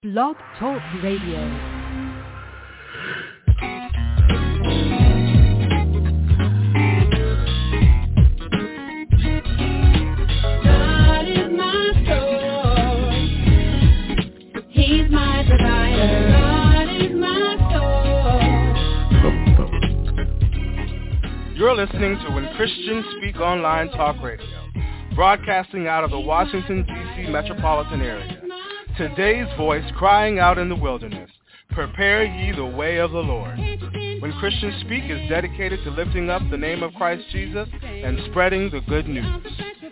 Blog Talk Radio. You're listening to When Christians Speak Online Talk Radio, broadcasting out of the Washington, D.C. metropolitan area. Today's voice crying out in the wilderness, prepare ye the way of the Lord. When Christians Speak is dedicated to lifting up the name of Christ Jesus and spreading the good news. So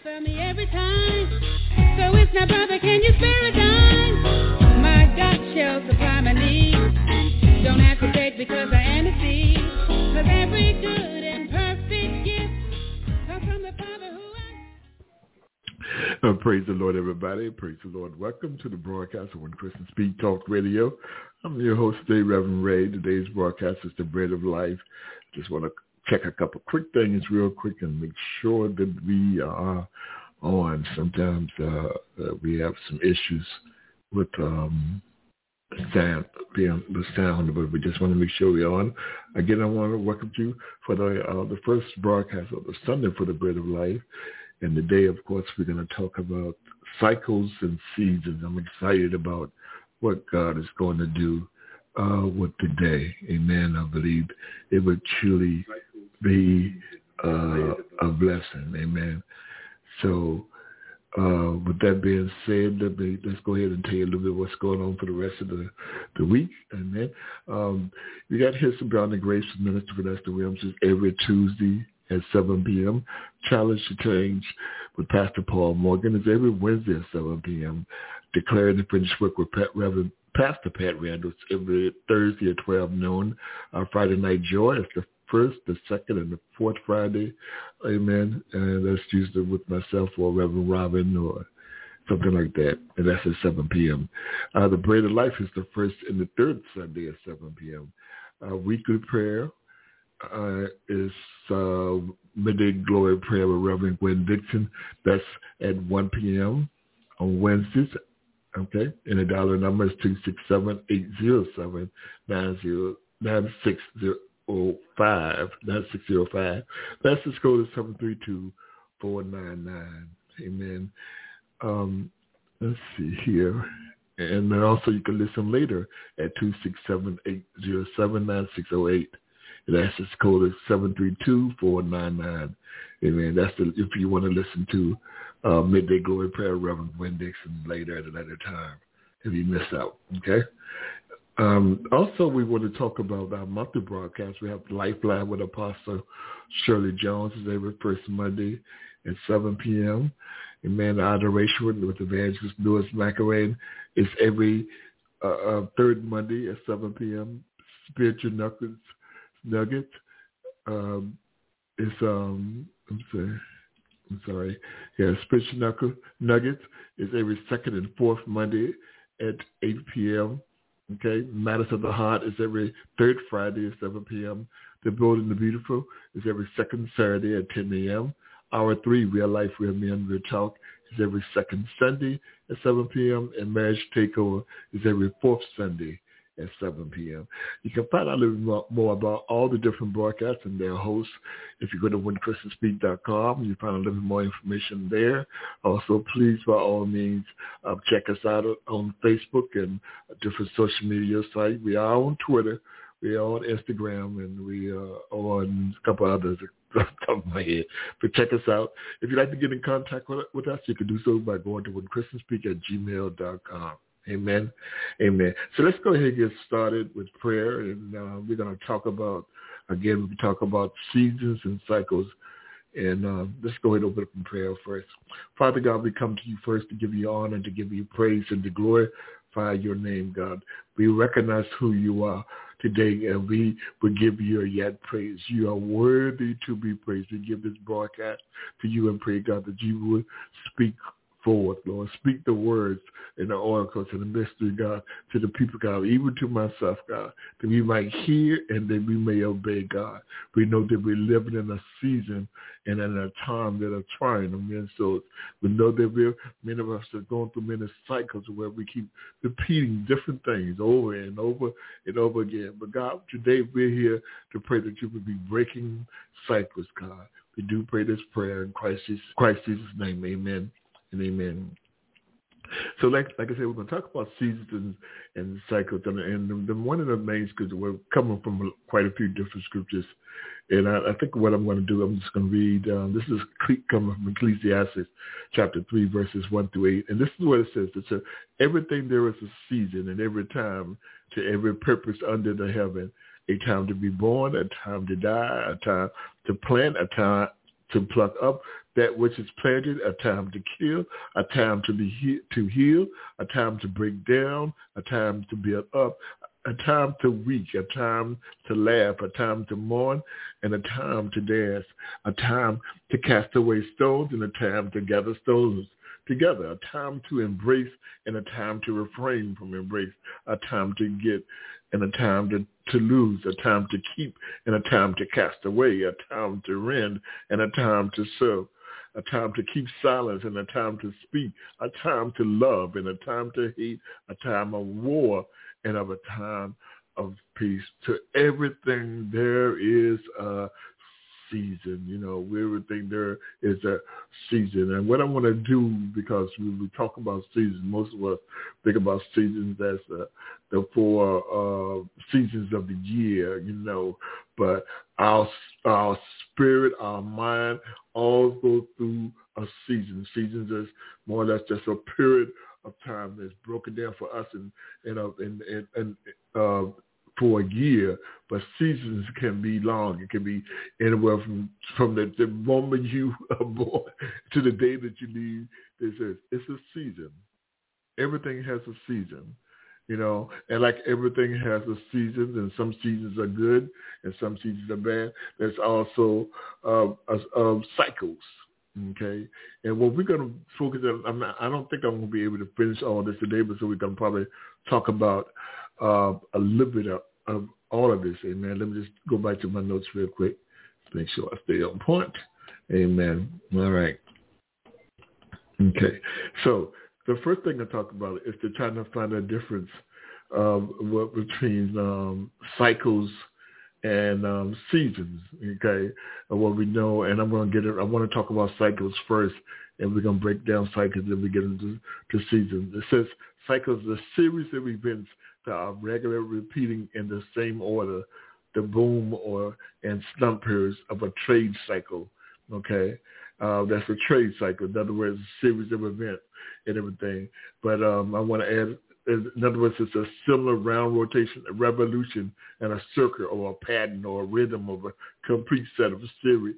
it's now, brother, can you spare a dime? My God shall supply my needs. Don't have to beg because I am a seed. Cause every good and perfect gift comes from the Father who praise the Lord, everybody. Praise the Lord. Welcome to the broadcast of When Christians Speak Talk Radio. I'm your host today, Reverend Ray. Today's broadcast is the Bread of Life. Just want to check a couple quick things real quick and make sure that we are on. Sometimes we have some issues with the sound, but we just want to make sure we're on. Again, I want to welcome you for the first broadcast of the Sunday for the Bread of Life. And today, of course, we're going to talk about cycles and seasons. I'm excited about what God is going to do with today. Amen. I believe it would truly be a blessing. Amen. So with that being said, let's go ahead and tell you a little bit what's going on for the rest of the week. Amen. We got here some Ground and Grace with Minister Vanessa Williams every Tuesday at 7 p.m. Challenge to Change with Pastor Paul Morgan is every Wednesday at 7 p.m. Declaring the Finished Work with Reverend Pastor Pat Randall every Thursday at 12 noon. Friday Night Joy is the first, the second, and the fourth Friday. Amen. And that's usually with myself or Reverend Robin or something like that. And that's at 7 p.m. The Bread of Life is the first and the third Sunday at 7 p.m. Weekly prayer is Midday Glory Prayer with Reverend Gwen Dixon. That's at 1 p.m. on Wednesdays. Okay, and the dollar number is 267-807-9605. 9605. That's the code is 732-499. Amen. Let's see here. And then also you can listen later at 267-807-9608. And that's the code is 732-499. Amen. That's if you want to listen to Midday Glory Prayer, Reverend Gwen Dixon later at another time if you miss out. Okay. Also, we want to talk about our monthly broadcast. We have Lifeline with Apostle Shirley Jones is every first Monday at 7 p.m. Amen. Adoration with Evangelist Louis McElwain is every third Monday at 7 p.m. Spiritual Nuggets is Spiritual Nuggets is every second and fourth Monday at 8 p.m. Okay, Matters of the Heart is every third Friday at 7 p.m. The Bold and the Beautiful is every second Saturday at 10 a.m. Hour 3, Real Life, Real Men, Real Talk is every second Sunday at 7 p.m. And Marriage Takeover is every fourth Sunday at 7 p.m. You can find out a little bit more about all the different broadcasts and their hosts. If you go to whenchristianspeak.com, you find a little bit more information there. Also, please, by all means, check us out on Facebook and different social media sites. We are on Twitter, we are on Instagram, and we are on a couple others off the top of my head. But check us out. If you'd like to get in contact with us, you can do so by going to whenchristianspeak@gmail.com. Amen. Amen. So let's go ahead and get started with prayer. And we're going to talk about, again, we talk about seasons and cycles. And let's go ahead and open up in prayer first. Father God, we come to you first to give you honor, to give you praise, and to glorify your name, God. We recognize who you are today, and we will give you yet praise. You are worthy to be praised. We give this broadcast to you and pray, God, that you would speak forth, Lord. Speak the words in the oracles and the mystery, God, to the people, God, even to myself, God, that we might hear and that we may obey, God. We know that we're living in a season and in a time that are trying them. And so we know that many of us are going through many cycles where we keep repeating different things over and over and over again. But God, today we're here to pray that you would be breaking cycles, God. We do pray this prayer in Christ Jesus' name. Amen and amen. So like I said, we're going to talk about seasons and cycles. And one of the main scriptures, we're coming from quite a few different scriptures. And I think what I'm going to do, I'm just going to read, this is coming from Ecclesiastes chapter 3, verses 1 through 8. And this is what it says. It says, everything there is a season and every time to every purpose under the heaven. A time to be born, a time to die, a time to plant, a time to pluck up that which is planted, a time to kill, a time to heal, a time to break down, a time to build up, a time to weep, a time to laugh, a time to mourn, and a time to dance, a time to cast away stones, and a time to gather stones together, a time to embrace and a time to refrain from embrace, a time to get and a time to lose, a time to keep and a time to cast away, a time to rend and a time to serve, a time to keep silence and a time to speak, a time to love and a time to hate, a time of war and of a time of peace. To everything there is a season. Everything there is a season. And what I want to do, because we talk about seasons, most of us think about seasons as the four seasons of the year, but our spirit, our mind, all go through a season. Seasons is more or less just a period of time that's broken down for us and for a year, but seasons can be long. It can be anywhere from the moment you are born to the day that you leave. It's a season. Everything has a season, and like everything has a season, and some seasons are good and some seasons are bad. There's also cycles. Okay, and what we're going to focus on, I don't think I'm going to be able to finish all this today, but so we can probably talk about a little bit of all of this. Amen. Let me just go back to my notes real quick to make sure I stay on point. Amen. All right. Okay, so the first thing I talk about is to try to find a difference between cycles and seasons, okay, and what we know. And I want to talk about cycles first, and we're going to break down cycles, then we get into seasons. It says cycles are a series of events that are regularly repeating in the same order, the boom and slump periods of a trade cycle, okay? That's a trade cycle. In other words, a series of events and everything. But I want to add, in other words, it's a similar round rotation, a revolution, and a circle or a pattern or a rhythm of a complete set of series.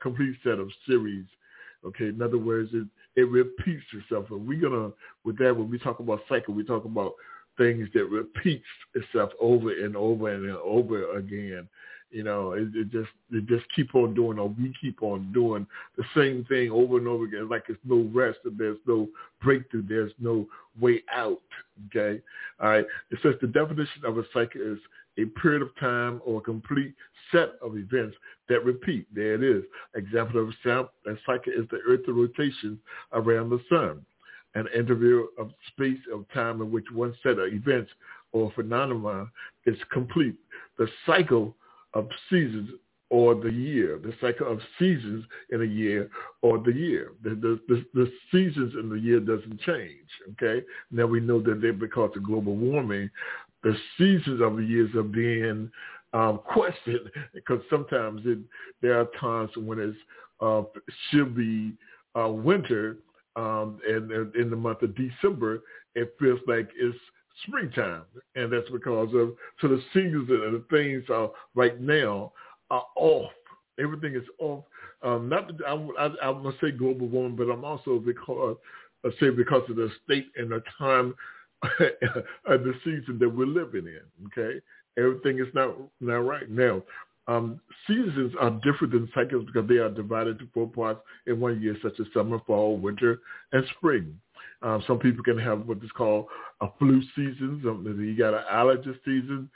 Okay, in other words, it repeats itself. And when we talk about cycle, we talk about things that repeats itself over and over and over again. It just keep on doing, or we keep on doing the same thing over and over again, like there's no rest and there's no breakthrough, there's no way out. Okay, all right. It says the definition of a cycle is a period of time or a complete set of events that repeat. There it is. Example of a cycle is the Earth's rotation around the sun, an interval of space of time in which one set of events or phenomena is complete. The cycle of seasons or the year, the cycle of seasons in a year or the year. The seasons in the year doesn't change, okay? Now we know that because of global warming, the seasons of the years are being questioned, because sometimes there are times when it should be winter, and in the month of December, it feels like it's springtime, and that's because of the seasons and the things right now are off. Everything is off. I'm gonna say global warming, but I'm also because of the state and the time of the season that we're living in. Okay, everything is not right now. Seasons are different than cycles because they are divided into 4 parts in one year, such as summer, fall, winter, and spring. Some people can have what is called a flu season. You got an allergy seasons.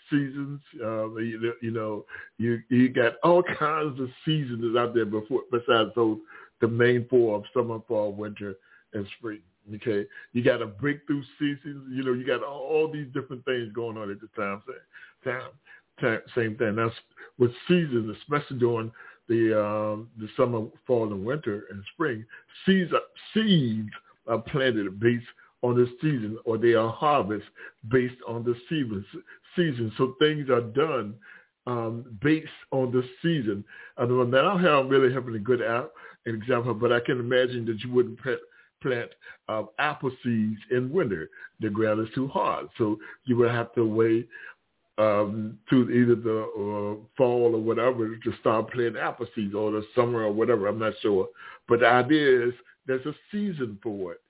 You got all kinds of seasons out there besides those, the main 4 of summer, fall, winter, and spring. Okay, you got a breakthrough season. You got all these different things going on at the same thing. That's with seasons, especially during the summer, fall, and winter, and spring. Seeds are planted based on the season, or they are harvested based on the season. So things are done based on the season. I don't really have a good example, but I can imagine that you wouldn't plant apple seeds in winter. The ground is too hard, so you would have to wait to either the fall or whatever to start planting apple seeds, or the summer or whatever. I'm not sure, but the idea is there's a season for it.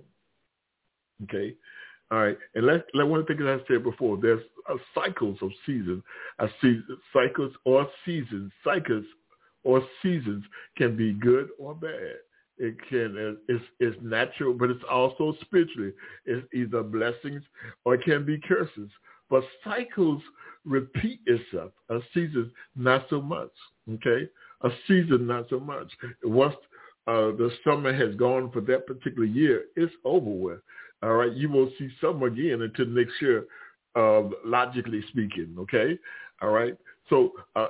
Okay. All right. And one of the things I said before, there's cycles of seasons. Cycles or seasons. Cycles or seasons can be good or bad. It can it's natural, but it's also spiritually. It's either blessings or it can be curses. But cycles repeat itself. A season, not so much. Okay? A season, not so much. Once the summer has gone for that particular year, it's over with. All right? You won't see summer again until next year, logically speaking. Okay? All right? So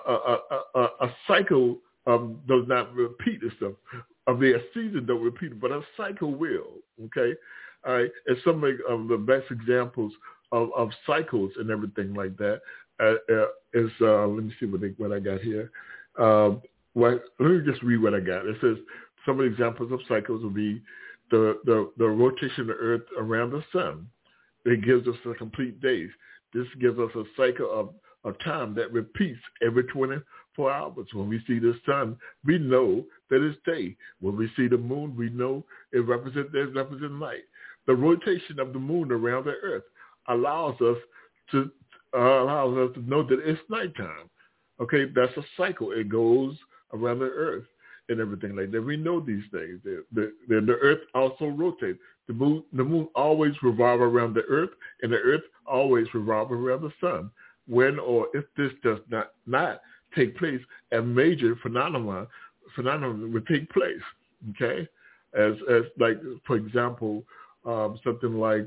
a cycle does not repeat itself. A season don't repeat it, but a cycle will. Okay? All right? And some of the best examples of cycles and everything like that is, let me see what I got here. Let me just read what I got. It says some of the examples of cycles will be the rotation of the earth around the sun. It gives us a complete days. This gives us a cycle of time that repeats every 24 hours. When we see the sun, we know that it's day. When we see the moon, we know it represents light. The rotation of the moon around the earth allows us to know that it's nighttime. Okay, that's a cycle. It goes around the earth and everything like that. We know these things. The earth also rotates. The moon always revolves around the earth, and the earth always revolves around the sun. When or if this does not take place, a major phenomenon would take place. Okay, as like, for example, something like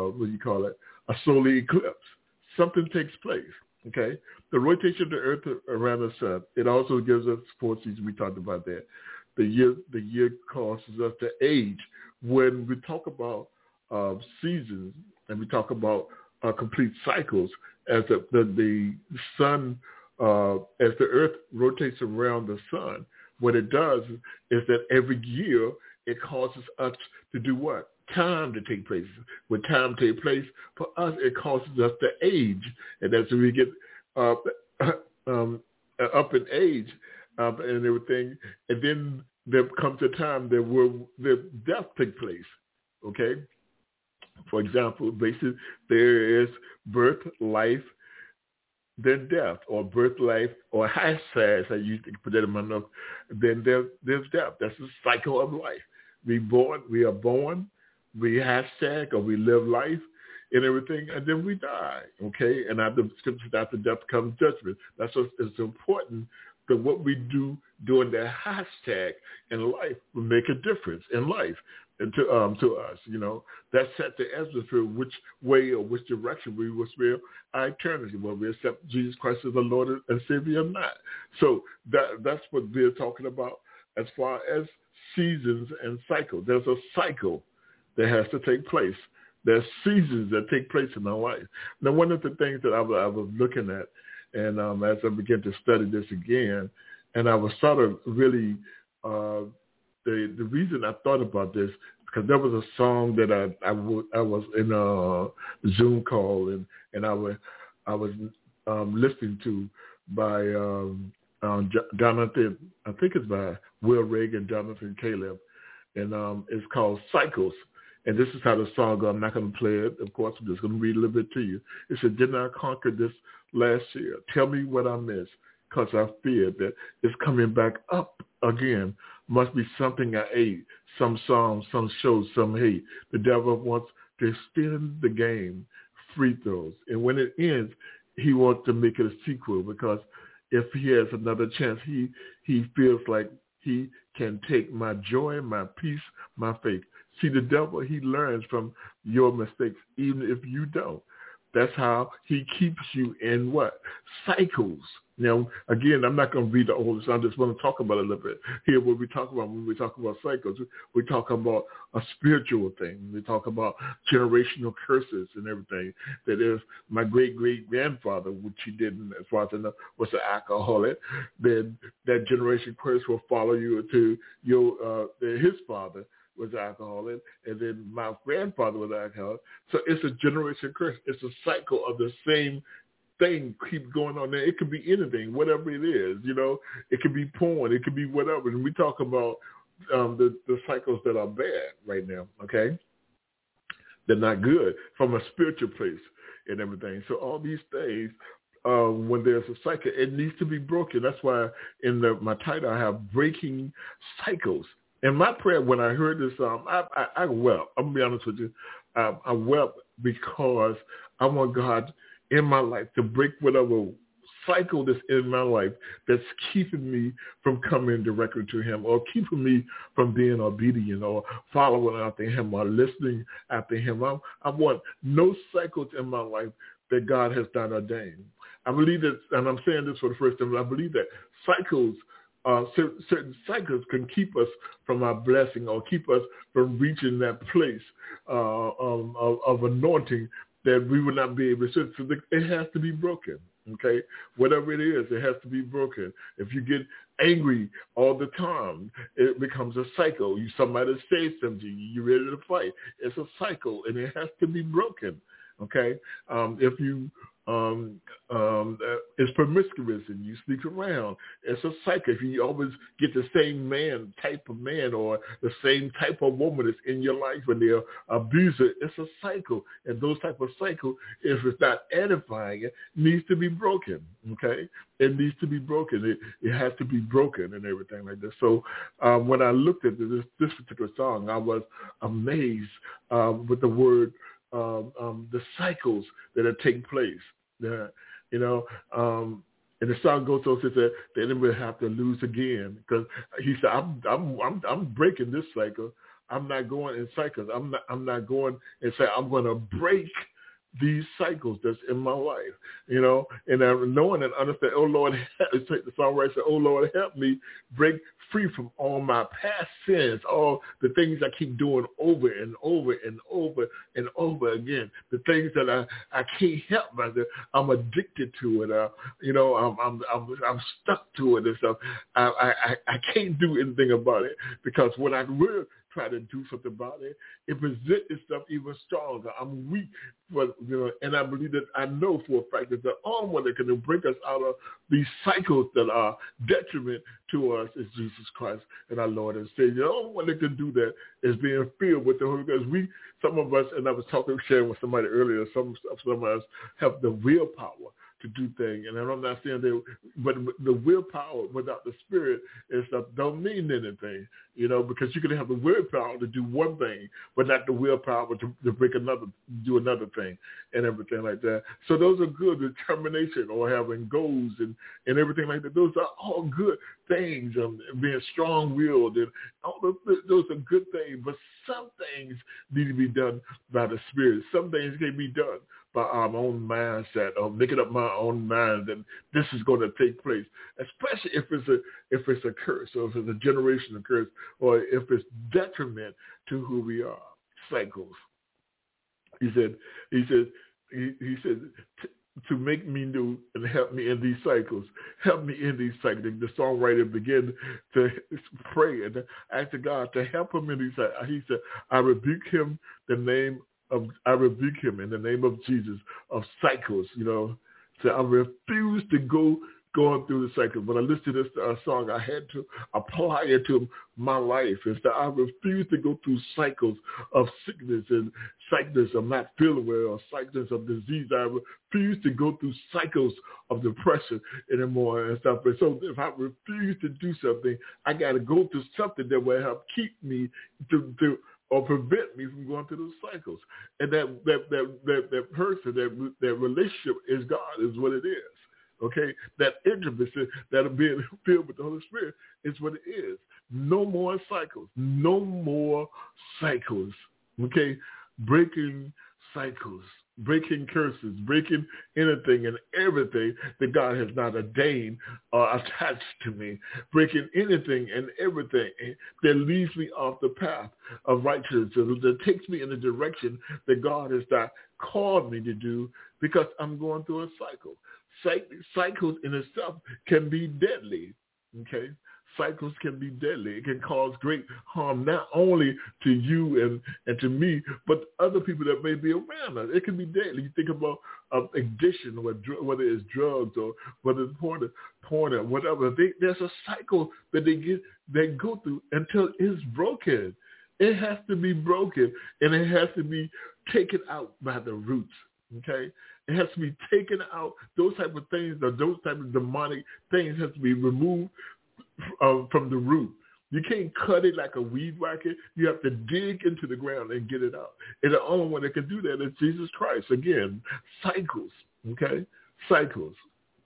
a solar eclipse. Something takes place. Okay, the rotation of the earth around the sun. It also gives us 4 seasons. We talked about that. The year causes us to age. When we talk about seasons and we talk about complete cycles, as the sun, as the earth rotates around the sun, what it does is that every year it causes us to do what? Time to take place. When time takes place, for us, it causes us to age. And as we get up in age and everything, and then there comes a time that where death takes place. Okay? For example, basically, there is birth, life, then death, or birth, life, or hashtag, I used to put that in my notes. Then there's death. That's the cycle of life. We are born, we hashtag, or we live life and everything, and then we die. Okay? And after death comes judgment. That's what is important, that what we do during the hashtag in life will make a difference in life. And to us, that set the atmosphere which way or which direction we will spend our eternity, whether we accept Jesus Christ as the Lord and Savior or not. So that's what we're talking about as far as seasons and cycles. There's a cycle that has to take place. There's seasons that take place in our life. Now, one of the things that I was looking at, and as I began to study this again, and I was sort of really the reason I thought about this, because there was a song that I was in a Zoom call and I was listening to by Jonathan, I think it's by Will Reagan, Jonathan Caleb, and it's called Cycles. And this is how the song goes. I'm not going to play it, of course. I'm just going to read a little bit to you. It said, "Didn't I conquer this last year? Tell me what I missed, because I feared that it's coming back up again. Must be something I ate, some song, some show, some hate. The devil wants to extend the game, free throws. And when it ends, he wants to make it a sequel, because if he has another chance, he feels like he can take my joy, my peace, my faith. See, the devil, he learns from your mistakes, even if you don't. That's how he keeps you in what? Cycles. Now, again, I'm not going to read the whole list. I just want to talk about it a little bit. Here, what we talk about when we talk about cycles, we talk about a spiritual thing. We talk about generational curses and everything. That if my great-great-grandfather, which he didn't, as far as I know, was an alcoholic, then that generation curse will follow you to his father was an alcoholic, and then my grandfather was an alcoholic. So it's a generation curse. It's a cycle of the same thing keep going on there. It could be anything, whatever it is, It could be porn. It could be whatever. And we talk about the cycles that are bad right now, okay? They're not good from a spiritual place and everything. So all these things, when there's a cycle, it needs to be broken. That's why in my title I have Breaking Cycles. And my prayer when I heard this, I wept. I'm going to be honest with you. I wept because I want God in my life to break whatever cycle that's in my life that's keeping me from coming directly to him, or keeping me from being obedient or following after him or listening after him. I want no cycles in my life that God has not ordained. I believe that, and I'm saying this for the first time, I believe that cycles, certain cycles can keep us from our blessing or keep us from reaching that place of anointing that we will not be able to. So it has to be broken, okay? Whatever it is, it has to be broken. If you get angry all the time, it becomes a cycle. Somebody says something, you're ready to fight. It's a cycle, and it has to be broken, okay? If you it's promiscuous and you sleep around, it's a cycle. If you always get the same type of man or the same type of woman that's in your life and they're abuser, it's a cycle. And those type of cycle, if it's not edifying, it needs to be broken, okay? It needs to be broken. It has to be broken and everything like that. So when I looked at this particular song, I was amazed with the word the cycles that are taking place. And the song goes on to say the enemy will have to lose again, because he said, I'm breaking this cycle. I'm not going in cycles. I'm not going and say I'm going to break these cycles that's in my life, and I'm knowing and understand, oh Lord, the songwriter said, oh Lord, help me break free from all my past sins, all the things I keep doing over and over and over and over again, the things that I can't help myself. I'm addicted to it. I'm stuck to it and stuff. I can't do anything about it, because when I will try to do something about it, it presents itself even stronger. I'm weak, and I believe that I know for a fact that the only one that can break us out of these cycles that are detriment to us is Jesus Christ and our Lord and Savior. The only one that can do that is being filled with the Holy Ghost. Some of us, and I was sharing with somebody earlier, some of us have the willpower to do things. And I'm not saying that, but the willpower without the Spirit is don't mean anything, because you can have the willpower to do one thing, but not the willpower to do another thing and everything like that. So those are good. Determination or having goals and everything like that. Those are all good things. Being strong-willed and all those are good things. But some things need to be done by the Spirit. Some things can be done by our own mindset, or making up my own mind that this is going to take place, especially if it's a curse, or if it's a generational curse, or if it's detriment to who we are. Cycles. He said, to make me new and help me in these cycles. Help me in these cycles. The songwriter began to pray and ask God to help him in these cycles. He said, I rebuke him in the name of Jesus of cycles, So I refuse to go going through the cycle. When I listened to this song, I had to apply it to my life. Is that I refuse to go through cycles of sickness and cycles of not feeling well or cycles of disease. I refuse to go through cycles of depression anymore and stuff. And so if I refuse to do something, I got to go through something that will help keep me to or prevent me from going through those cycles. And that person, that relationship is God, is what it is. Okay? That intimacy, that being filled with the Holy Spirit is what it is. No more cycles. No more cycles. Okay? Breaking cycles. Breaking curses, breaking anything and everything that God has not ordained or attached to me, breaking anything and everything that leads me off the path of righteousness, that takes me in the direction that God has not called me to do, because I'm going through a cycle. Cycles in itself can be deadly, okay? Cycles can be deadly. It can cause great harm not only to you and to me, but other people that may be around us. It can be deadly. You think about addiction, whether it's drugs or whether it's porn or whatever. There's a cycle that they go through until it's broken. It has to be broken, and it has to be taken out by the roots. Okay, it has to be taken out. Those type of things, or those type of demonic things, have to be removed from the root. You can't cut it like a weed whacker. You have to dig into the ground and get it out. And the only one that can do that is Jesus Christ. Again, cycles. Okay, cycles.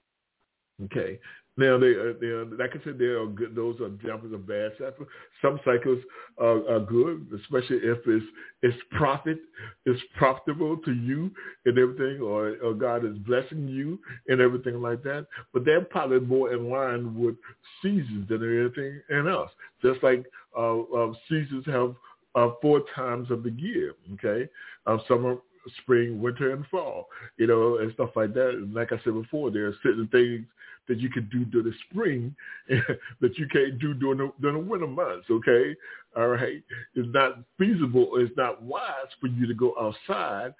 Okay. Now, they like I said, they are good. Those are examples of bad cycles. Some cycles are good, especially if it's profitable to you and everything, or God is blessing you and everything like that. But they're probably more in line with seasons than anything else. Just like seasons have 4 times of the year. Okay, summer, spring, winter, and fall. And stuff like that. And like I said before, there are certain things that you can do during the spring that you can't do during the winter months, okay? All right? It's not feasible, it's not wise for you to go outside,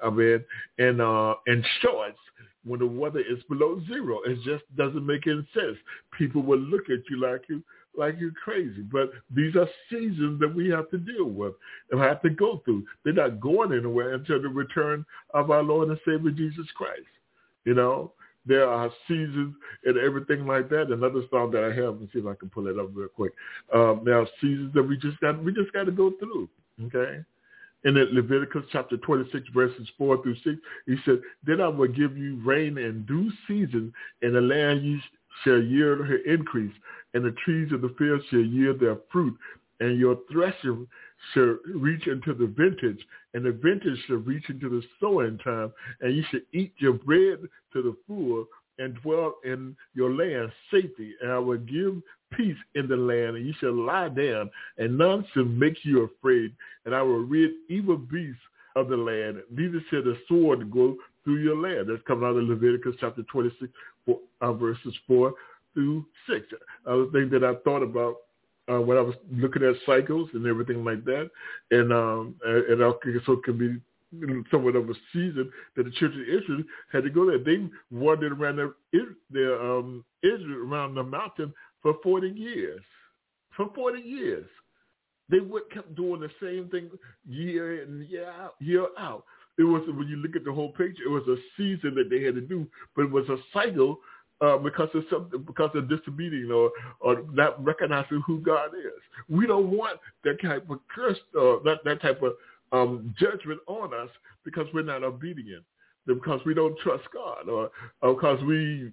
in shorts when the weather is below zero. It just doesn't make any sense. People will look at you like you're crazy. But these are seasons that we have to deal with and have to go through. They're not going anywhere until the return of our Lord and Savior Jesus Christ, There are seasons and everything like that. Another song that I have, let's see if I can pull it up real quick. There are seasons that we just got to go through. Okay. In Leviticus chapter 26, verses 4 through 6, he said, "Then I will give you rain in due season, and the land ye shall yield her increase, and the trees of the field shall yield their fruit, and your threshing shall reach into the vintage, and the vintage shall reach into the sowing time, and you shall eat your bread to the full, and dwell in your land safety. And I will give peace in the land, and you shall lie down, and none shall make you afraid. And I will rid evil beasts of the land, neither shall the sword go through your land." That's coming out of Leviticus chapter 26, verses 4 through 6. Other thing that I thought about when I was looking at cycles and everything like that, and so it can be somewhat of a season that the children of Israel had to go there. They wandered around Israel around the mountain for 40 years. For 40 years. They kept doing the same thing year in, year out. It was, when you look at the whole picture, it was a season that they had to do, but it was a cycle because of disobedience or not recognizing who God is. We don't want that type of curse, that type of judgment on us because we're not obedient, because we don't trust God, or because we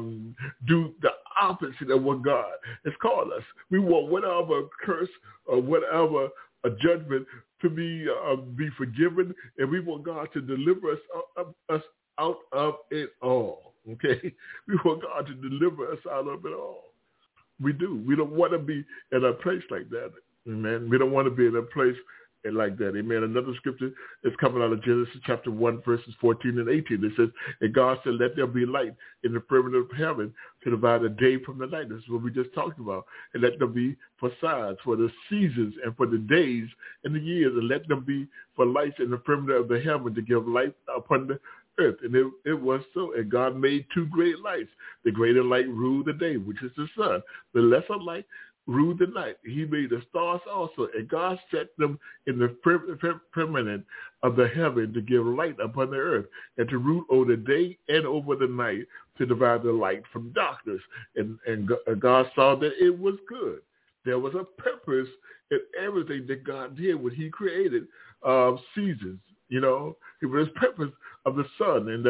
do the opposite of what God has called us. We want whatever curse or whatever a judgment to be forgiven, and we want God to deliver us out of it all. Okay, we want God to deliver us out of it all. We do. We don't want to be in a place like that. Amen. We don't want to be in a place like that. Amen. Another scripture is coming out of Genesis chapter 1, verses 14 and 18. It says, "And God said, let there be light in the firmament of heaven to divide the day from the night." This is what we just talked about. "And let them be for signs, for the seasons and for the days and the years. And let them be for lights in the firmament of the heaven to give light upon earth. And it was so. And God made two great lights. The greater light ruled the day, which is the sun. The lesser light ruled the night. He made the stars also. And God set them in the firmament of the heaven to give light upon the earth and to rule over the day and over the night, to divide the light from darkness. And God saw that it was good. There was a purpose in everything that God did when he created seasons. You know, it was purpose of the sun and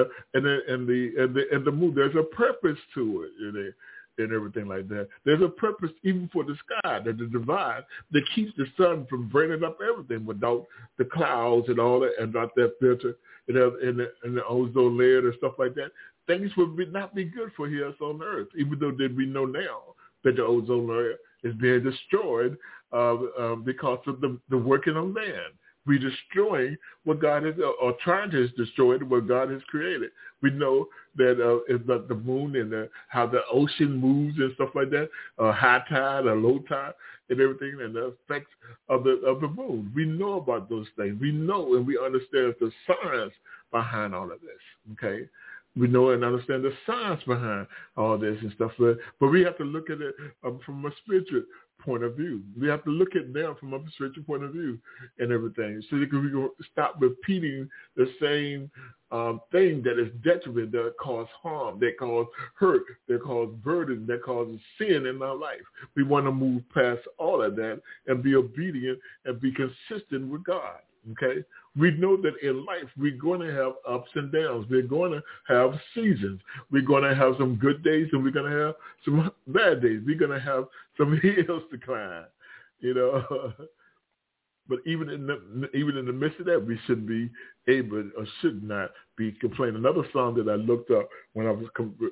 the moon. There's a purpose to it, and everything like that. There's a purpose even for the sky, that the divide that keeps the sun from burning up everything without the clouds and all that, and not that filter and the ozone layer and stuff like that. Things would not be good for us on Earth, even though that we know now that the ozone layer is being destroyed because of the working of man. We're destroying what God is, or trying to destroy what God has created. We know that it's the moon and how the ocean moves and stuff like that, high tide or low tide and everything, and the effects of the moon. We know about those things. We know and we understand the science behind all of this, okay? We know and understand the science behind all this and stuff, but we have to look at it from a spiritual point of view. We have to look at them from a spiritual point of view and everything, so that we can stop repeating the same thing that is detriment, that cause harm, that cause hurt, that cause burden, that causes sin in our life. We want to move past all of that and be obedient and be consistent with God. Okay, we know that in life we're going to have ups and downs. We're going to have seasons. We're going to have some good days and we're going to have some bad days. We're going to have some hills to climb, you know. But even in the midst of that, we should be able, or should not be complaining. Another song that I looked up when I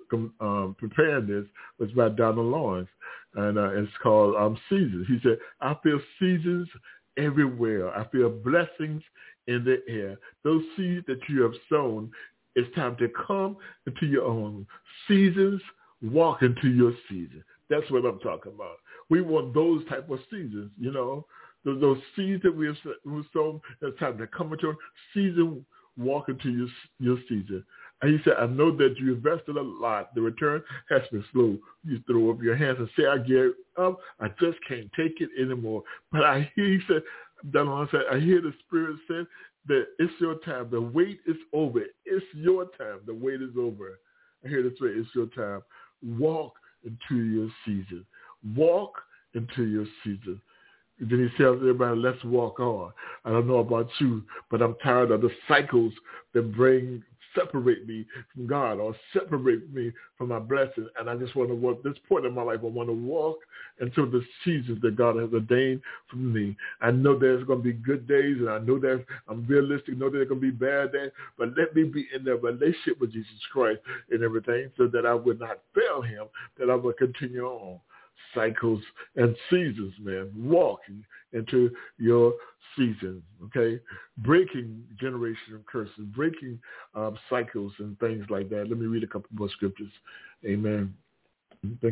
was preparing this was by Donald Lawrence, and it's called Seasons. He said, "I feel seasons everywhere. I feel blessings in the air. Those seeds that you have sown, it's time to come into your own seasons. Walk into your season." That's what I'm talking about. We want those type of seasons, you know. Those seeds that we have sown, it's time to come into your season. Walk into your season. And he said, "I know that you invested a lot. The return has been slow." You throw up your hands and say, "I give up. I just can't take it anymore." But I hear, he said, Donald said, I hear the Spirit say that it's your time. The wait is over. It's your time. The wait is over. I hear the Spirit, it's your time. Walk into your season. Walk into your season. Then he tells everybody, let's walk on. I don't know about you, but I'm tired of the cycles that separate me from God or separate me from my blessing. And I just want to walk this point in my life. I want to walk into the seasons that God has ordained for me. I know there's going to be good days, and I know that I'm realistic. I know there's going to be bad days, but let me be in the relationship with Jesus Christ and everything so that I would not fail him, that I would continue on. Cycles and seasons, man. Walking into your season, okay? Breaking generational curses, breaking cycles and things like that. Let me read a couple more scriptures. Amen. Did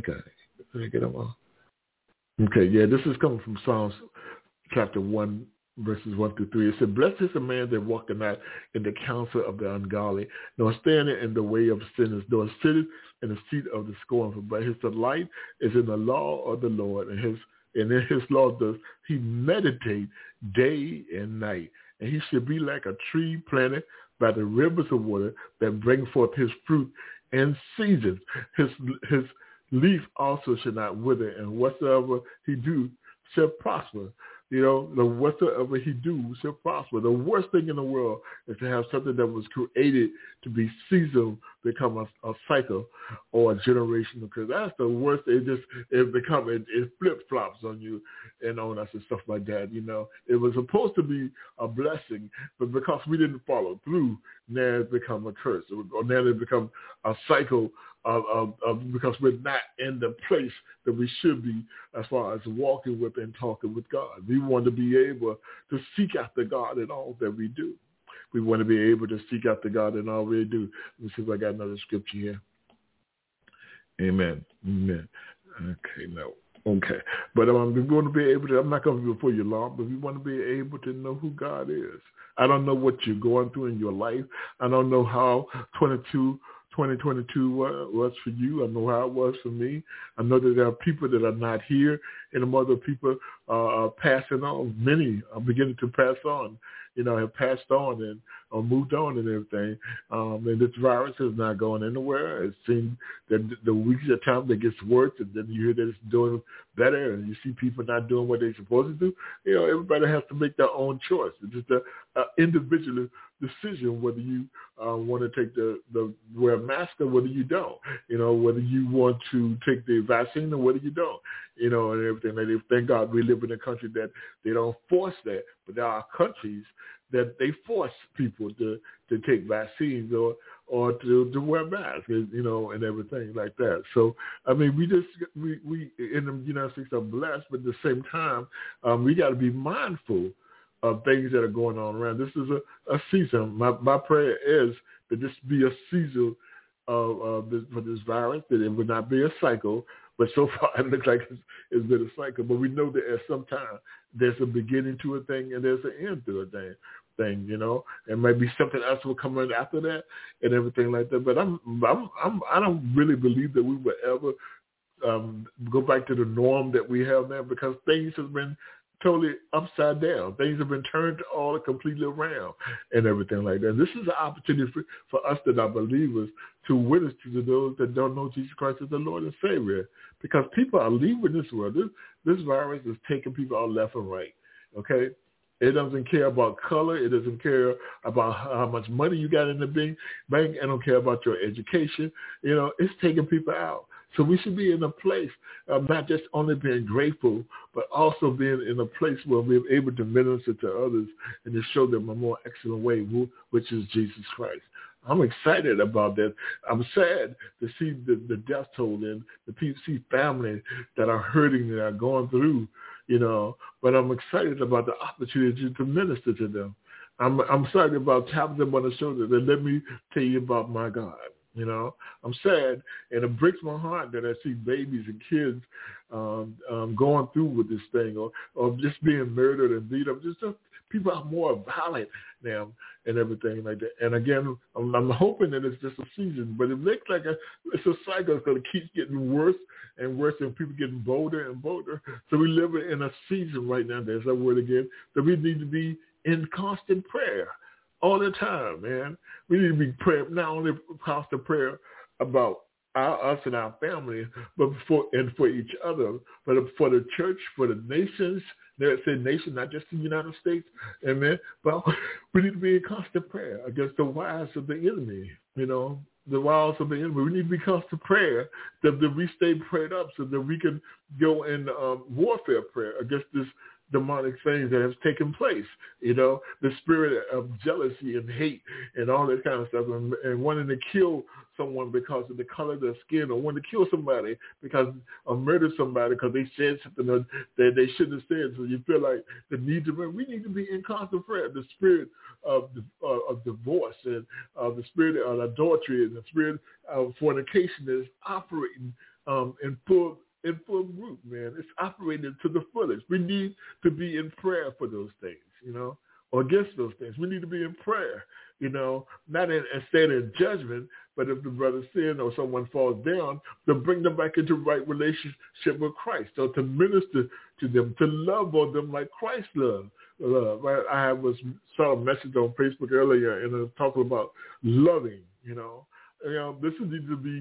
I get them all? Okay, yeah, this is coming from Psalms chapter 1, verses 1 through 3. It said, "Blessed is the man that walketh not in the counsel of the ungodly, nor standeth in the way of sinners, nor sitteth in the seat of the scornful. But his delight is in the law of the Lord, and in his law does he meditate day and night. And he should be like a tree planted by the rivers of water that bring forth his fruit in seasons. His leaf also shall not wither, and whatsoever he do shall prosper." You know, whatsoever he do shall prosper. The worst thing in the world is to have something that was created to be seasonal become a cycle or a generational curse. That's the worst. It flip-flops on you and on us and stuff like that, you know. It was supposed to be a blessing, but because we didn't follow through, now it's become a curse. Or now it's become a cycle of because we're not in the place that we should be as far as walking with and talking with God. We want to be able to seek after God in all that we do. We want to be able to seek after God in all we do. Let me see if I got another scripture here. Amen. Amen. Okay, now Okay. But we want to be able to, I'm not going to be before you long, but we want to be able to know who God is. I don't know what you're going through in your life. I don't know how 2022 was for you. I know how it was for me. I know that there are people that are not here, and other people are passing on. Many are beginning to pass on, have passed on and moved on and everything. And this virus is not going anywhere. It seems that the weeks at times it gets worse, and then you hear that it's doing better, and you see people not doing what they're supposed to do. Everybody has to make their own choice. It's just an individual decision whether you want to take the wear a mask or whether you don't. Whether you want to take the vaccine or whether you don't. And everything. Like, thank God we live in a country that they don't force that, but there are countries that they force people to take vaccines or to wear masks, and everything like that. So, I mean, we in the United States are blessed, but at the same time, we got to be mindful of things that are going on around. This is a season. My prayer is that this be a season for this virus, that it would not be a cycle. But so far, it looks like it's been a cycle. But we know that at some time, there's a beginning to a thing and there's an end to a thing. And maybe something else will come in after that and everything like that. But I don't really believe that we will ever go back to the norm that we have now, because things have been totally upside down. Things have been turned all completely around and everything like that. This is an opportunity for us that are believers to witness to those that don't know Jesus Christ as the Lord and Savior, because people are leaving this world. This virus is taking people out left and right, okay? It doesn't care about color. It doesn't care about how much money you got in the bank. It don't care about your education. It's taking people out. So we should be in a place of not just only being grateful, but also being in a place where we're able to minister to others and to show them a more excellent way, which is Jesus Christ. I'm excited about that. I'm sad to see the death toll and the see family that are hurting and are going through, but I'm excited about the opportunity to minister to them. I'm excited about tapping them on the shoulder and let me tell you about my God. I'm sad, and it breaks my heart that I see babies and kids going through with this thing, or just being murdered and beat up. Just people are more violent now and everything like that. And again, I'm hoping that it's just a season, but it looks like it's a cycle. It's going to keep getting worse and worse, and people getting bolder and bolder. So we live in a season right now, there's that word again, that we need to be in constant prayer all the time, man. We need to be praying, not only constant prayer about us and our family, but for each other, but for the church, for the nations. They say nation, not just the United States, amen. But we need to be in constant prayer against the wiles of the enemy, the wiles of the enemy. We need to be constant prayer that we stay prayed up so that we can go in warfare prayer against this demonic things that has taken place, the spirit of jealousy and hate and all that kind of stuff, and wanting to kill someone because of the color of their skin, or wanting to kill somebody because or murder somebody because they said something that they shouldn't have said. So you feel like the need to we need to be in constant prayer. The spirit of divorce and the spirit of adultery and the spirit of fornication is operating in full group, man. It's operated to the fullest. We need to be in prayer for those things, or against those things. We need to be in prayer, not instead in judgment, but if the brother sin or someone falls down, to bring them back into right relationship with Christ, or to minister to them, to love on them like Christ loved. Right? I saw a message on Facebook earlier, and I was talking about loving, this needs to be.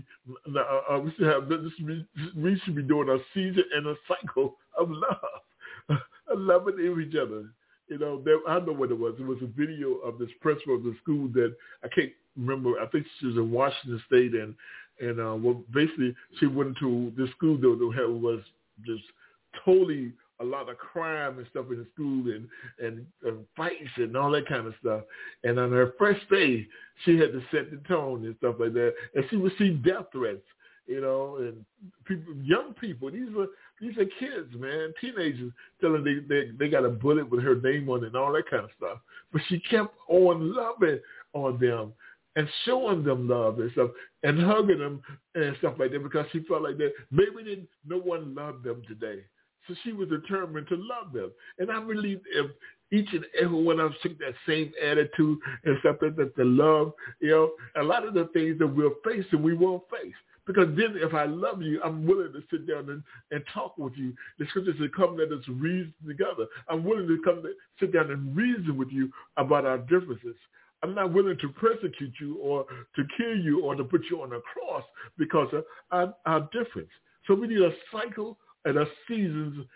We should be doing a season and a cycle of love, loving each other. I know what it was. It was a video of this principal of the school that I can't remember. I think she was in Washington State, and basically she went to this school that was just totally a lot of crime and stuff in the school and fights and all that kind of stuff. And on her first day, she had to set the tone and stuff like that. And she received death threats, and people, young people. These are kids, man, teenagers, telling they got a bullet with her name on it and all that kind of stuff. But she kept on loving on them and showing them love and stuff and hugging them and stuff like that because she felt like that maybe no one loved them today. So she was determined to love them. And I believe if each and every one of us took that same attitude and stuff that the love, a lot of the things that we'll face and we won't face. Because then if I love you, I'm willing to sit down and talk with you. The scriptures say, come let us reason together. I'm willing to sit down and reason with you about our differences. I'm not willing to persecute you or to kill you or to put you on a cross because of our difference. So we need a cycle and a seasons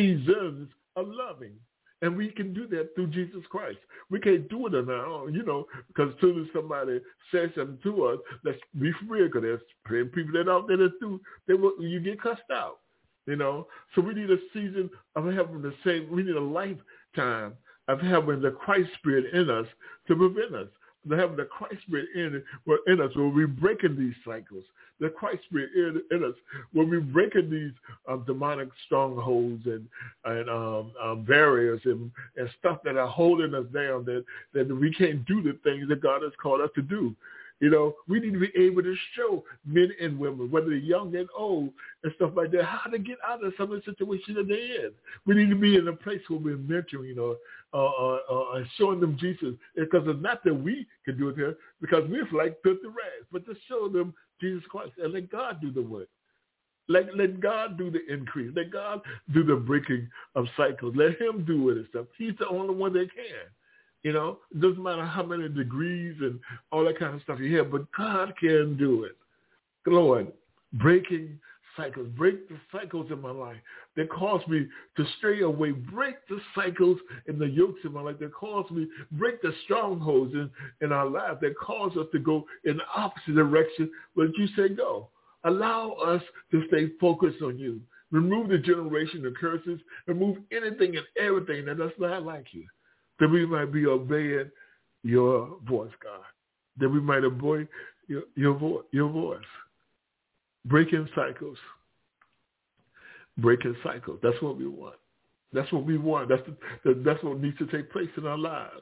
of loving. And we can do that through Jesus Christ. We can't do it on our own, because as soon as somebody says something to us, let's be real, because there's people that out there that do, you get cussed out, So we need a season of having we need a lifetime of having the Christ Spirit in us to prevent us. Having the Christ Spirit in us when we're breaking these cycles. The Christ Spirit in us when we're breaking these demonic strongholds and barriers and stuff that are holding us down that we can't do the things that God has called us to do. We need to be able to show men and women, whether they're young and old and stuff like that, how to get out of some of the situations that they're in. We need to be in a place where we're mentoring, and showing them Jesus. Because it's not that we can do it here, because we're like filthy rags, but to show them Jesus Christ and let God do the work. Let God do the increase. Let God do the breaking of cycles. Let him do it and stuff. He's the only one that can. It doesn't matter how many degrees and all that kind of stuff you have, but God can do it. Lord, breaking cycles, break the cycles in my life that cause me to stray away, break the cycles and the yokes in my life that cause me, break the strongholds in our life that cause us to go in the opposite direction when you say go. Allow us to stay focused on you. Remove the generation of curses, remove anything and everything that does not like you. That we might be obeying your voice, God. That we might obey your voice. Breaking cycles. Breaking cycles. That's what we want. That's what we want. That's what needs to take place in our lives.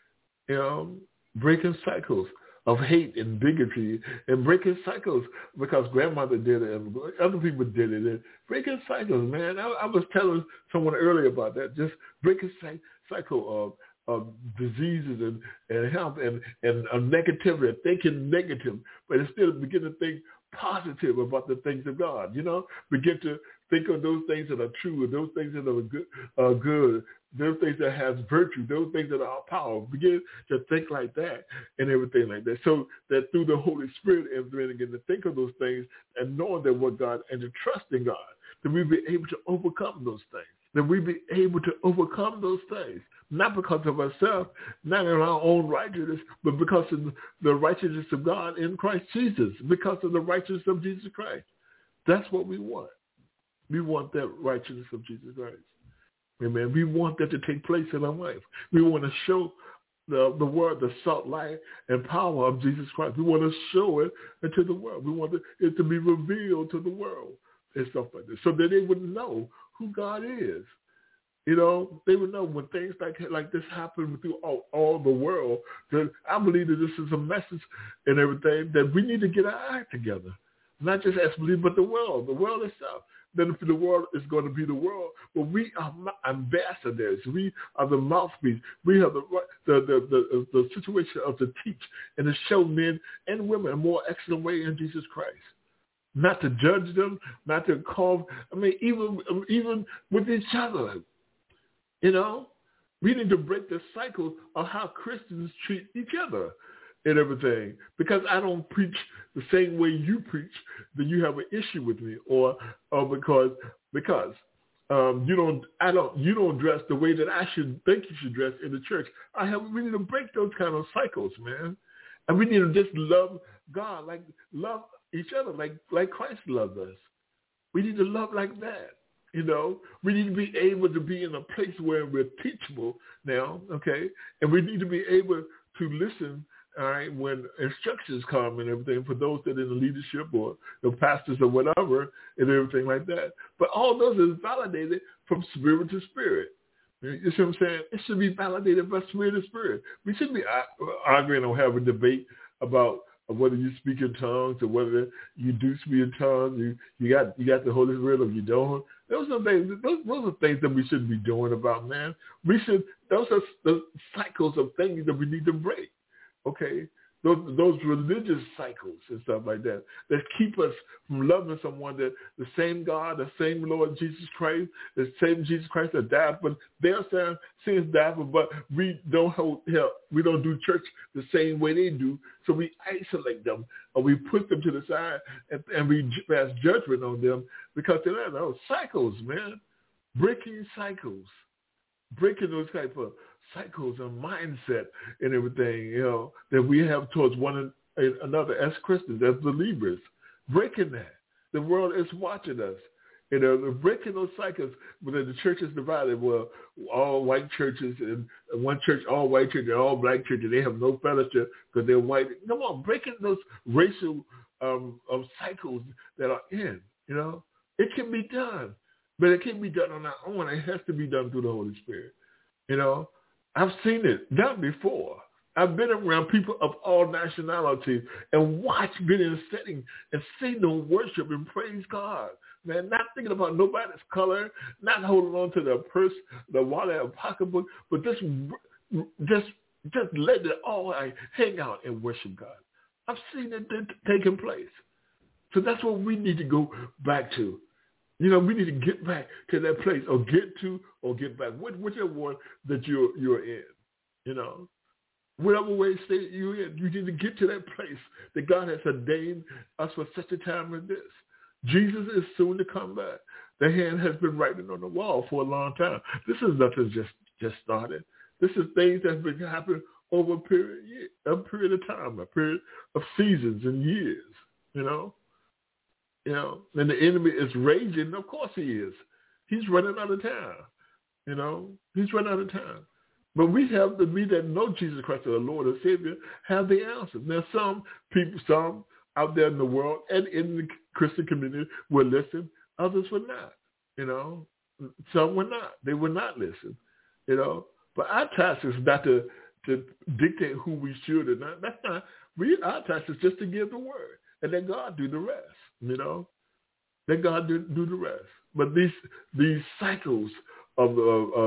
Breaking cycles of hate and bigotry and breaking cycles because grandmother did it and other people did it. And breaking cycles, man. I was telling someone earlier about that. Just breaking cycle of diseases and health and negativity, thinking negative, but instead of begin to think positive about the things of God, begin to think of those things that are true, those things that are good, those things that has virtue, those things that are powerful. Begin to think like that and everything like that, so that through the Holy Spirit and begin to think of those things and knowing that what God and to trust in God, that we be able to overcome those things. That we be able to overcome those things, not because of ourselves, not in our own righteousness, but because of the righteousness of God in Christ Jesus, because of the righteousness of Jesus Christ. That's what we want. We want that righteousness of Jesus Christ. Amen. We want that to take place in our life. We want to show the word, the salt, light, and power of Jesus Christ. We want to show it into the world. We want it to be revealed to the world and stuff like this, so that they would know who God is. They would know when things like this happen through all the world. That I believe that this is a message and everything that we need to get our act together. Not just as believers, but the world itself. Then the world is going to be the world, but we are ambassadors. We are the mouthpiece. We have the situation of to teach and to show men and women a more excellent way in Jesus Christ. Not to judge them, not to call. Even with each other, we need to break the cycle of how Christians treat each other and everything. Because I don't preach the same way you preach, then you have an issue with me, or because you don't dress the way that I should think you should dress in the church. We need to break those kind of cycles, man, and we need to just love God, love each other like Christ loved us. We need to love like that. We need to be able to be in a place where we're teachable now, okay? And we need to be able to listen, all right, when instructions come and everything for those that are in the leadership or the pastors or whatever and everything like that. But all those is validated from spirit to spirit. You see what I'm saying? It should be validated by spirit to spirit. We shouldn't be arguing or having a debate about whether you speak in tongues or whether you do speak in tongues, you got the Holy Spirit or you don't. Those are things that we shouldn't be doing about, man. Those are the cycles of things that we need to break. Okay? Those religious cycles and stuff like that keep us from loving someone, that the same God, the same Lord Jesus Christ, the same Jesus Christ that died, but they're saying sins died for, but we don't we don't do church the same way they do, so we isolate them or we put them to the side and we pass judgment on them because they're those cycles, man, breaking cycles, breaking those type of cycles and mindset and everything, that we have towards one another as Christians, as believers. Breaking that. The world is watching us. Breaking those cycles when the church is divided. Well, all white churches and one church, all white church and all black churches, they have no fellowship because they're white. Come on, breaking those racial cycles that are in, It can be done, but it can't be done on our own. It has to be done through the Holy Spirit, I've seen it done before. I've been around people of all nationalities and been in a setting and seen them worship and praise God. Man, not thinking about nobody's color, not holding on to their purse, the wallet, or pocketbook, but just letting it all hang out and worship God. I've seen it taking place. So that's what we need to go back to. We need to get back to that place or get back, whichever one that you're in, Whatever way state you're in, you need to get to that place that God has ordained us for such a time as this. Jesus is soon to come back. The hand has been writing on the wall for a long time. This is nothing just started. This is things that have been happening over a period of time, a period of seasons and years, and the enemy is raging. Of course he is. He's running out of time. He's running out of time. But we that know Jesus Christ as our Lord and Savior, have the answer. Now, some out there in the world and in the Christian community will listen. Others will not. Some will not. They will not listen. But our task is not to dictate who we should or not. That's not. Our task is just to give the word and let God do the rest. Let God do the rest. But these cycles of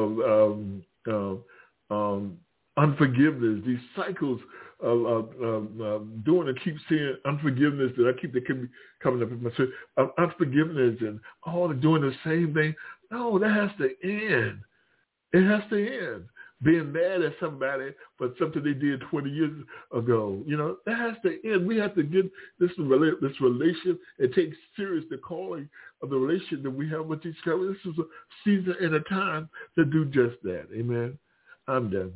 unforgiveness, these cycles of doing and keep seeing unforgiveness that keep coming up in my spirit, unforgiveness and all doing the same thing. No, that has to end. It has to end. Being mad at somebody for something they did 20 years ago, that has to end. We have to get this relationship and take serious the calling of the relationship that we have with each other. This is a season and a time to do just that. Amen. I'm done.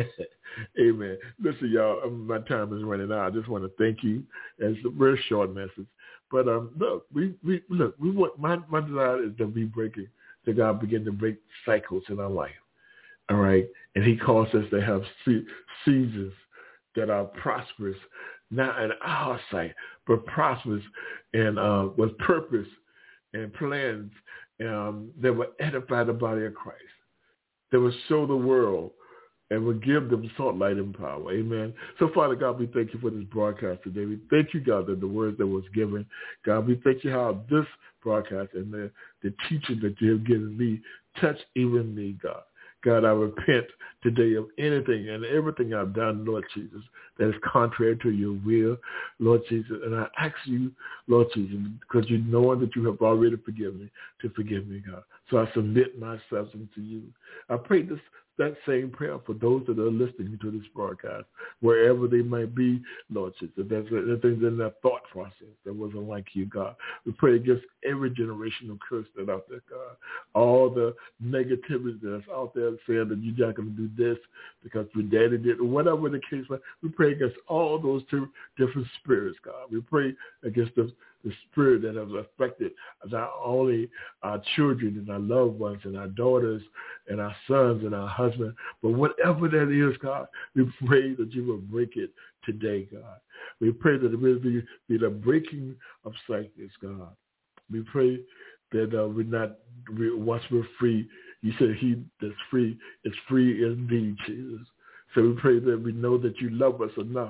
Amen. Listen, y'all, my time is running out. I just want to thank you. It's a very short message. But look, we want my desire is to be breaking, that God begin to break cycles in our life. All right. And he calls us to have seasons that are prosperous, not in our sight, but prosperous and with purpose and plans that will edify the body of Christ, that will show the world and will give them salt, light, and power. Amen. So, Father God, we thank you for this broadcast today. We thank you, God, that the words that was given, God, we thank you how this broadcast and the teaching that you have given me touched even me, God. God, I repent today of anything and everything I've done, Lord Jesus, that is contrary to your will, Lord Jesus. And I ask you, Lord Jesus, because you know that you have already forgiven me, to forgive me, God. So I submit myself unto you. I pray that same prayer for those that are listening to this broadcast, wherever they might be, Lord Jesus. There's things in their thought process that wasn't like you, God. We pray against every generational curse that's out there, God. All the negativity that's out there saying that you're not going to do this because your daddy did, or whatever the case was. We pray against all those two different spirits, God. We pray against the spirit that has affected not only our children and our loved ones and our daughters and our sons and our husbands, but whatever that is, God, we pray that you will break it today, God. We pray that it will be the breaking of cycles, God. We pray that once we're free, you said he that's free is free indeed, Jesus. So we pray that we know that you love us enough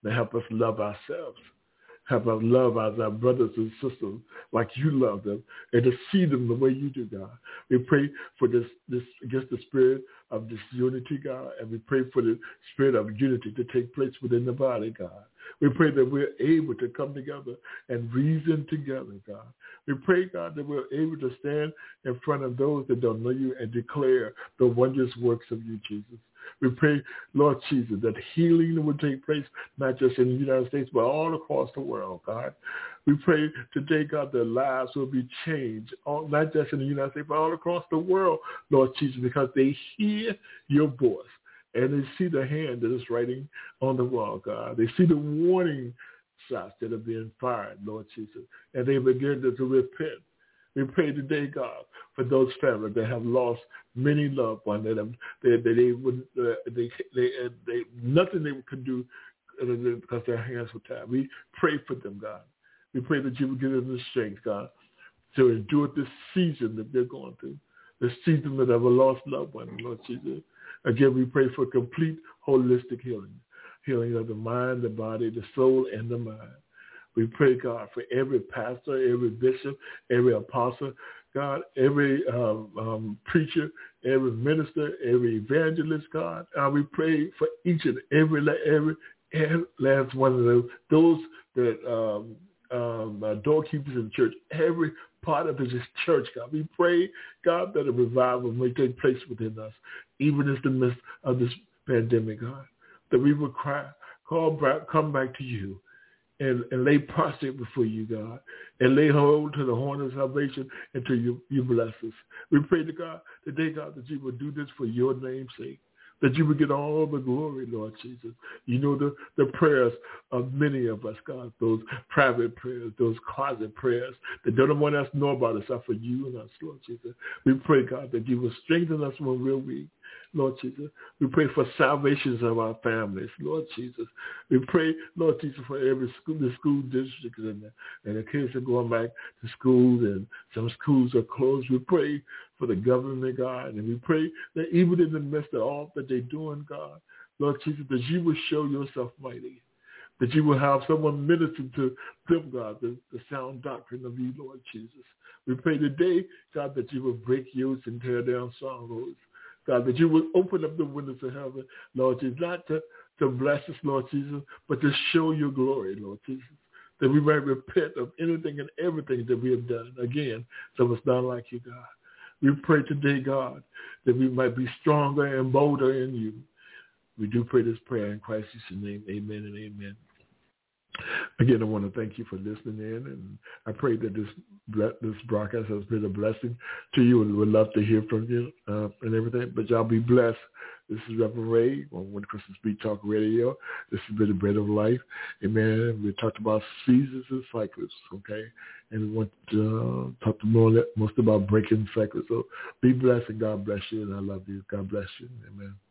Now help us love ourselves. Help us love our brothers and sisters like you love them, and to see them the way you do, God. We pray for this against the spirit of disunity, God, and we pray for the spirit of unity to take place within the body, God. We pray that we're able to come together and reason together, God. We pray, God, that we're able to stand in front of those that don't know you and declare the wondrous works of you, Jesus. We pray, Lord Jesus, that healing will take place, not just in the United States, but all across the world, God. We pray today, God, that lives will be changed, not just in the United States, but all across the world, Lord Jesus, because they hear your voice and they see the hand that is writing on the wall, God. They see the warning shots that are being fired, Lord Jesus, and they begin to repent. We pray today, God, for those families that have lost many loved ones nothing they could do because their hands were tied. We pray for them, God. We pray that you will give them the strength, God, to endure this season that they're going through, the season that have a lost loved one, Lord Jesus. Again, we pray for complete holistic healing of the mind, the body, the soul, and the mind. We pray, God, for every pastor, every bishop, every apostle, God, every preacher, every minister, every evangelist, God. We pray for each and every last one of those that doorkeepers in the church, every part of this church, God. We pray, God, that a revival may take place within us, even in the midst of this pandemic, God, that we will come back to you. And lay prostrate before you, God, and lay hold to the horn of salvation until you bless us. We pray to God today, God, that you will do this for your name's sake, that you will get all the glory, Lord Jesus. You know the prayers of many of us, God, those private prayers, those closet prayers that don't want us to know about us are for you and us, Lord Jesus. We pray, God, that you will strengthen us when we're weak. Lord Jesus, we pray for salvations of our families, Lord Jesus. We pray, Lord Jesus, for every school, the school districts and the kids are going back to schools and some schools are closed. We pray for the government, God, and we pray that even in the midst of all that they're doing, God, Lord Jesus, that you will show yourself mighty, that you will have someone minister to them, God, the sound doctrine of you, Lord Jesus. We pray today, God, that you will break yokes and tear down strongholds. God, that you will open up the windows of heaven, Lord Jesus, not to bless us, Lord Jesus, but to show your glory, Lord Jesus, that we might repent of anything and everything that we have done. Again, so it's not like you, God. We pray today, God, that we might be stronger and bolder in you. We do pray this prayer in Christ's name. Amen and amen. Again, I want to thank you for listening in, and I pray that this broadcast has been a blessing to you, and we'd love to hear from you and everything. But y'all be blessed. This is Reverend Ray on One Christian Speak Talk Radio. This has been the Bread of Life. Amen. We talked about seasons and cycles, okay? And we want to talk most about breaking cycles. So be blessed, and God bless you, and I love you. God bless you. Amen.